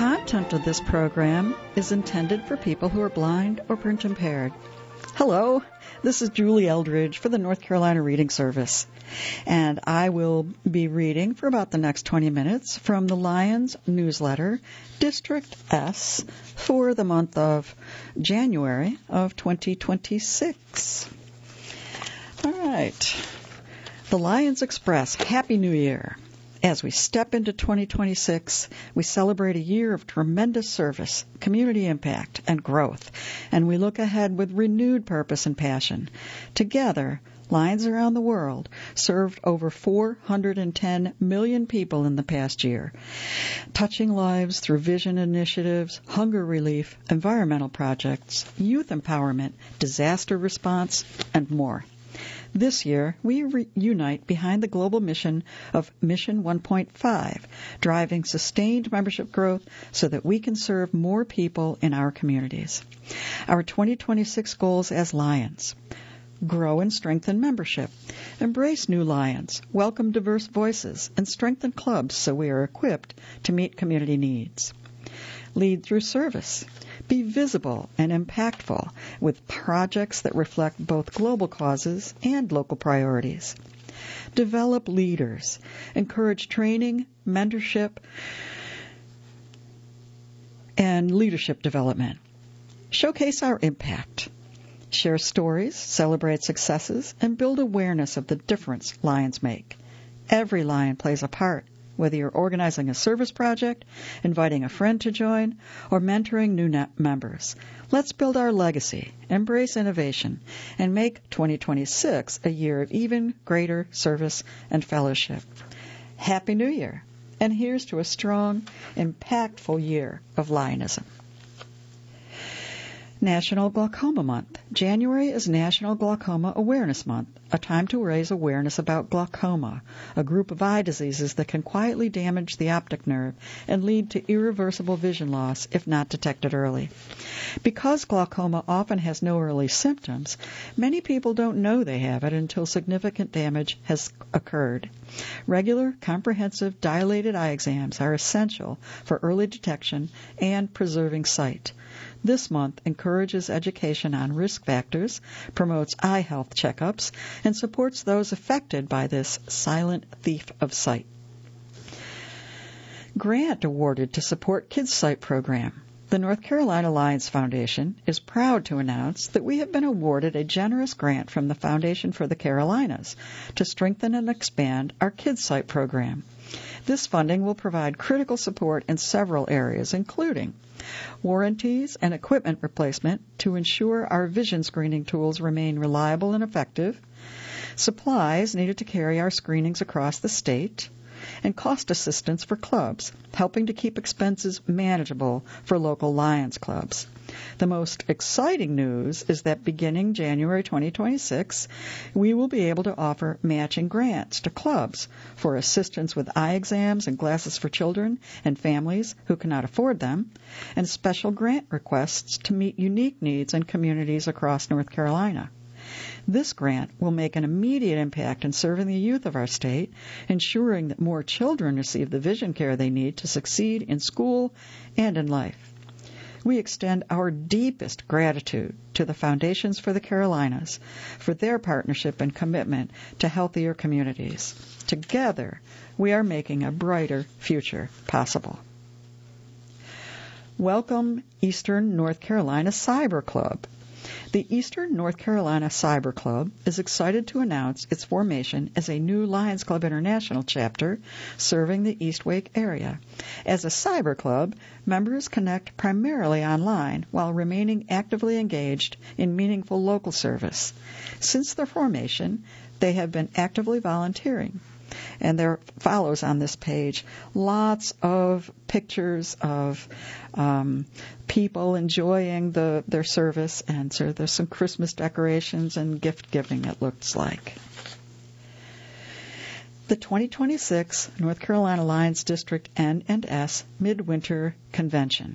content of this program is intended for people who are blind or print impaired. Hello, this is Julie Eldridge for the North Carolina Reading Service, and I will be reading for about the next 20 minutes from the Lions newsletter, District S, for the month of January of 2026. All right. The Lions Express, Happy New Year. As we step into 2026, we celebrate a year of tremendous service, community impact, and growth, and we look ahead with renewed purpose and passion. Together, Lions around the world served over 410 million people in the past year, touching lives through vision initiatives, hunger relief, environmental projects, youth empowerment, disaster response, and more. This year, we unite behind the global mission of Mission 1.5, driving sustained membership growth so that we can serve more people in our communities. Our 2026 goals as Lions: grow and strengthen membership, embrace new Lions, welcome diverse voices, and strengthen clubs so we are equipped to meet community needs. Lead through service. Be visible and impactful with projects that reflect both global causes and local priorities. Develop leaders. Encourage training, mentorship, and leadership development. Showcase our impact. Share stories, celebrate successes, and build awareness of the difference Lions make. Every Lion plays a part, whether you're organizing a service project, inviting a friend to join, or mentoring new members. Let's build our legacy, embrace innovation, and make 2026 a year of even greater service and fellowship. Happy New Year, and here's to a strong, impactful year of Lionism. National Glaucoma Month. January is National Glaucoma Awareness Month, a time to raise awareness about glaucoma, a group of eye diseases that can quietly damage the optic nerve and lead to irreversible vision loss if not detected early. Because glaucoma often has no early symptoms, many people don't know they have it until significant damage has occurred. Regular, comprehensive, dilated eye exams are essential for early detection and preserving sight. This month encourages education on risk factors, promotes eye health checkups, and supports those affected by this silent thief of sight. Grant awarded to support Kids Sight program. The North Carolina Lions Foundation is proud to announce that we have been awarded a generous grant from the Foundation for the Carolinas to strengthen and expand our Kids Sight program. This funding will provide critical support in several areas, including warranties and equipment replacement to ensure our vision screening tools remain reliable and effective, supplies needed to carry our screenings across the state, and cost assistance for clubs, helping to keep expenses manageable for local Lions clubs. The most exciting news is that beginning January 2026, we will be able to offer matching grants to clubs for assistance with eye exams and glasses for children and families who cannot afford them, and special grant requests to meet unique needs in communities across North Carolina. This grant will make an immediate impact in serving the youth of our state, ensuring that more children receive the vision care they need to succeed in school and in life. We extend our deepest gratitude to the Foundations for the Carolinas for their partnership and commitment to healthier communities. Together, we are making a brighter future possible. Welcome, Eastern North Carolina Cyber Club. The Eastern North Carolina Cyber Club is excited to announce its formation as a new Lions Club International chapter serving the East Wake area. As a cyber club, members connect primarily online while remaining actively engaged in meaningful local service. Since their formation, they have been actively volunteering. And there follows on this page lots of pictures of people enjoying their service, and so there's some Christmas decorations and gift giving, it looks like. The 2026 North Carolina Lions District N&S Midwinter Convention.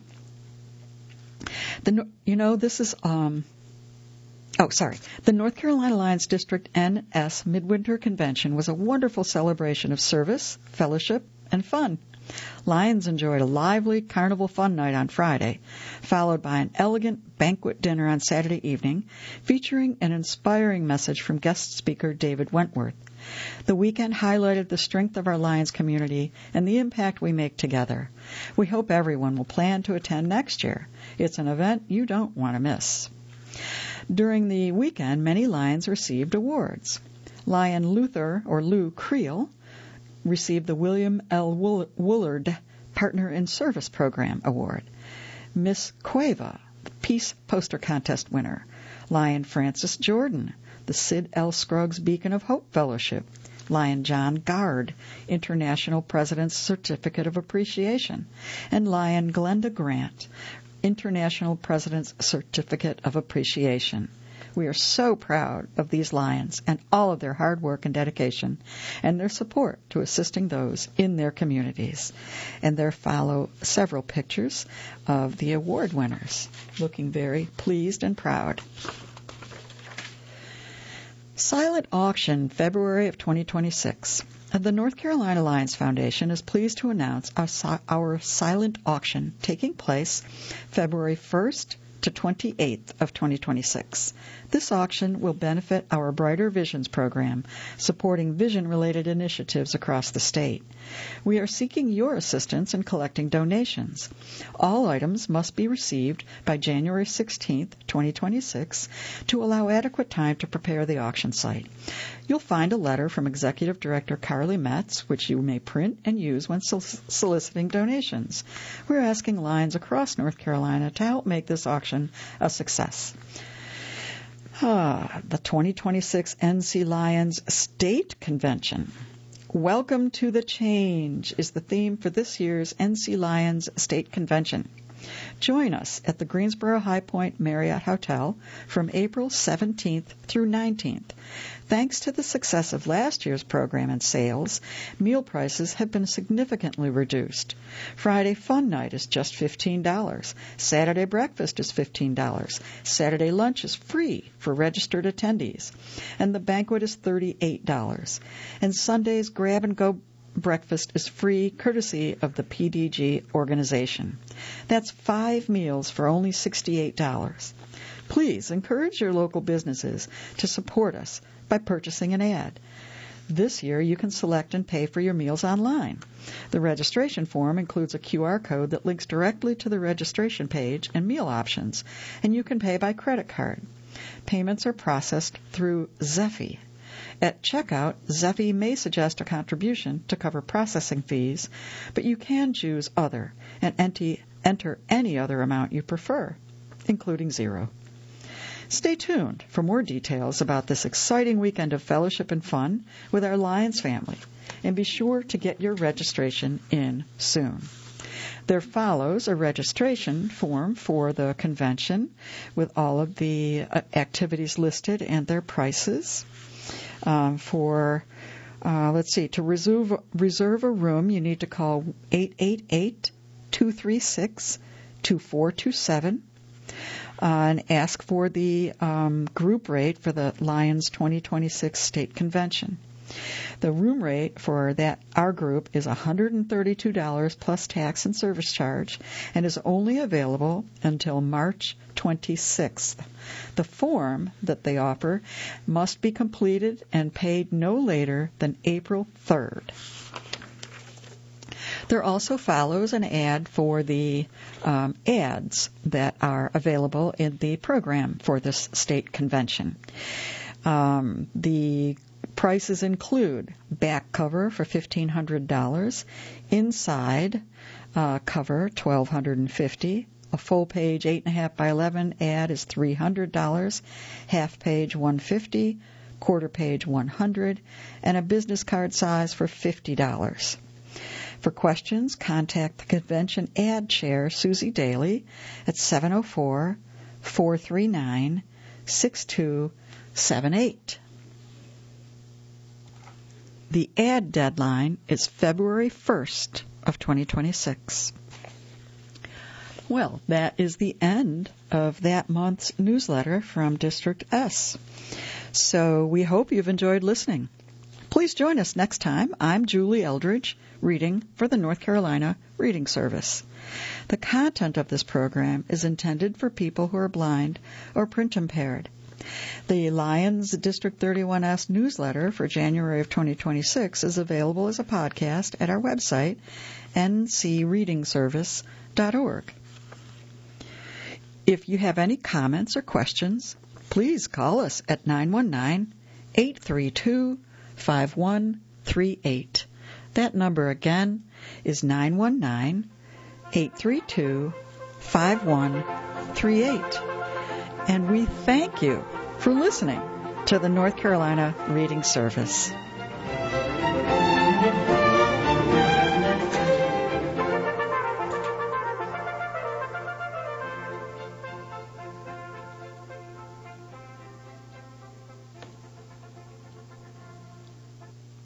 The North Carolina Lions District N.S. Midwinter Convention was a wonderful celebration of service, fellowship, and fun. Lions enjoyed a lively carnival fun night on Friday, followed by an elegant banquet dinner on Saturday evening, featuring an inspiring message from guest speaker David Wentworth. The weekend highlighted the strength of our Lions community and the impact we make together. We hope everyone will plan to attend next year. It's an event you don't want to miss. During the weekend, many Lions received awards. Lion Luther, or Lou Creel, received the William L. Woolard Partner in Service Program Award. Miss Cueva, the Peace Poster Contest winner. Lion Francis Jordan, the Sid L. Scruggs Beacon of Hope Fellowship. Lion John Gard, International President's Certificate of Appreciation. And Lion Glenda Grant, International President's Certificate of Appreciation. We are so proud of these Lions and all of their hard work and dedication and their support to assisting those in their communities. And there follow several pictures of the award winners, looking very pleased and proud. Silent auction, February of 2026. The North Carolina Lions Foundation is pleased to announce our silent auction taking place February 1st to 28th of 2026. This auction will benefit our Brighter Visions program, supporting vision-related initiatives across the state. We are seeking your assistance in collecting donations. All items must be received by January 16th, 2026, to allow adequate time to prepare the auction site. You'll find a letter from Executive Director Carly Metz, which you may print and use when soliciting donations. We're asking Lions across North Carolina to help make this auction a success. The 2026 NC Lions State Convention. Welcome to the Change is the theme for this year's NC Lions State Convention. Join us at the Greensboro High Point Marriott Hotel from April 17th through 19th. Thanks to the success of last year's program and sales, meal prices have been significantly reduced. Friday Fun Night is just $15. Saturday breakfast is $15. Saturday lunch is free for registered attendees. And the banquet is $38. And Sunday's grab-and-go breakfast is free, courtesy of the PDG organization. That's 5 meals for only $68. Please encourage your local businesses to support us by purchasing an ad. This year, you can select and pay for your meals online. The registration form includes a QR code that links directly to the registration page and meal options, and you can pay by credit card. Payments are processed through Zeffy. At checkout, Zeffy may suggest a contribution to cover processing fees, but you can choose other and enter any other amount you prefer, including $0. Stay tuned for more details about this exciting weekend of fellowship and fun with our Lions family, and be sure to get your registration in soon. There follows a registration form for the convention with all of the activities listed and their prices. To reserve a room, you need to call 888-236-2427 and ask for the group rate for the Lions 2026 State Convention. The room rate for our group is $132 plus tax and service charge and is only available until March 26th. The form that they offer must be completed and paid no later than April 3rd. There also follows an ad for the ads that are available in the program for this state convention. The prices include back cover for $1,500, inside cover $1,250, a full page 8.5 by 11 ad is $300, half page $150, quarter page $100, and a business card size for $50. For questions, contact the convention ad chair, Susie Daly, at 704-439-6278. The ad deadline is February 1st of 2026. Well, that is the end of that month's newsletter from District S. So we hope you've enjoyed listening. Please join us next time. I'm Julie Eldridge, reading for the North Carolina Reading Service. The content of this program is intended for people who are blind or print impaired. The Lions District 31S newsletter for January of 2026 is available as a podcast at our website, ncreadingservice.org. If you have any comments or questions, please call us at 919-832-5138. That number again is 919-832-5138. And we thank you for listening to the North Carolina Reading Service.